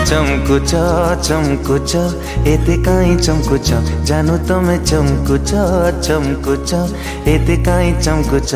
चमकुच चमकुच एते काई चमकुच जानु तमे चमकुच चमकुच एते काई चमकुच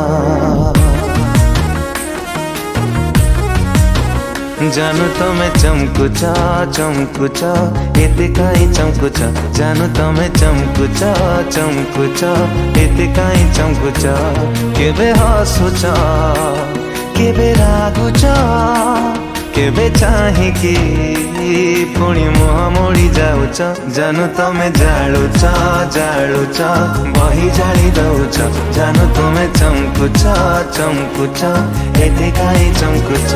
जानु तमे चमकुच चमकुच एते काई चमकुच जानु तमे चमकुच चमकुच एते काई चमकुच केबे हसुच केबे रागुच केबे चाहिकी पुणी मुह मोड़ी जाऊच जानु तमे जालुच जालुच बही जाली दउच जानु तमे चमकुच चमकुच एते काई चमकुच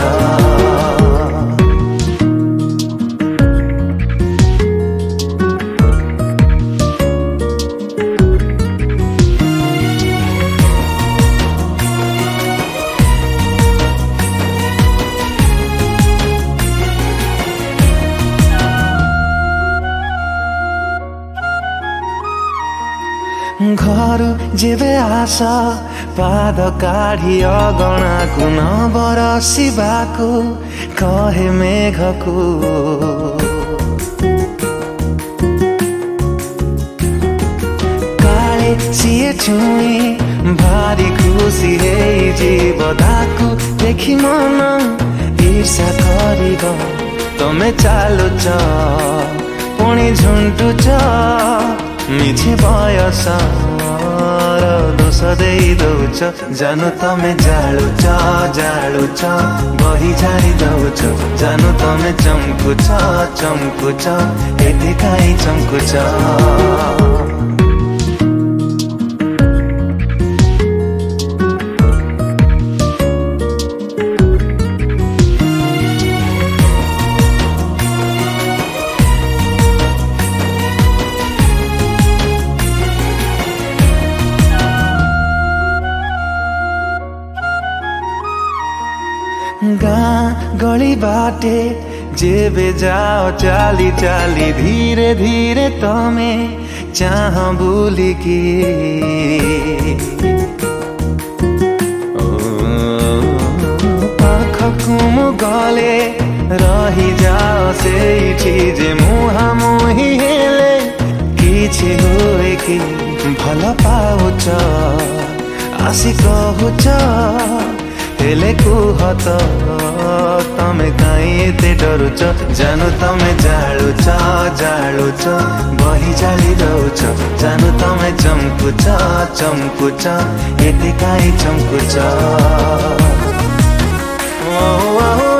घर जेबे आस पाद काढ़ी अगणा को न बरसिबाको कहे मेघको काले सीए छुई भारी खुशी हे जीवदाको देखि मन ईर्षा करिब तमे चालुच पुणी झुंटुच मिछे बयस दोष दे दउच जानु तमे जालुच जालुच बही जाली दउच जानु तमे चमकुच चमकुच एते काई चमकुच गाँ गली बाटे जेबे जाओ चाली चाली धीरे धीरे तमे चाह बुलिकी पाखकु मु गले रही जाओ सेठी जे मुहा मुही हेले किछि होए कि भल पाउच आसी कहुच हेले कुहत तमे काई एते डरुच जानु तमे जालुच जालुच बही जाली दउच जानु तमे चमकुच चमकुच एते काई चमकुच ओ